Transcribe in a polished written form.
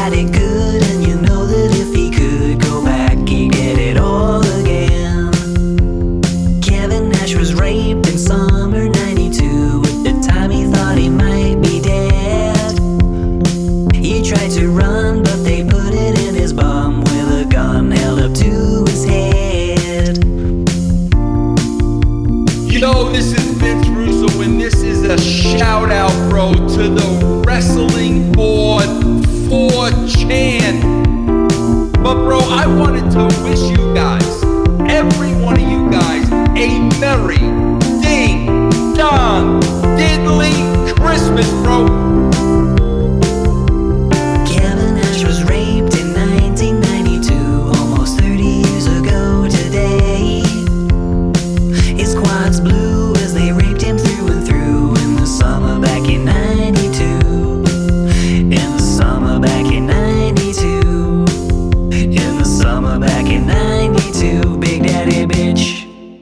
had it good, and you know that if he could go back, he'd get it all again. Kevin Nash was raped in summer '92. At the time he thought he might be dead. He tried to run, but they put it in his bum with a gun held up to his head. Yo, this is Vince Russo, and this is a shout out, bro, to the Wrestling Board 4chan. But bro, I wanted to wish you guys, every one of you guys, a merry ding dong diddly Christmas, bro.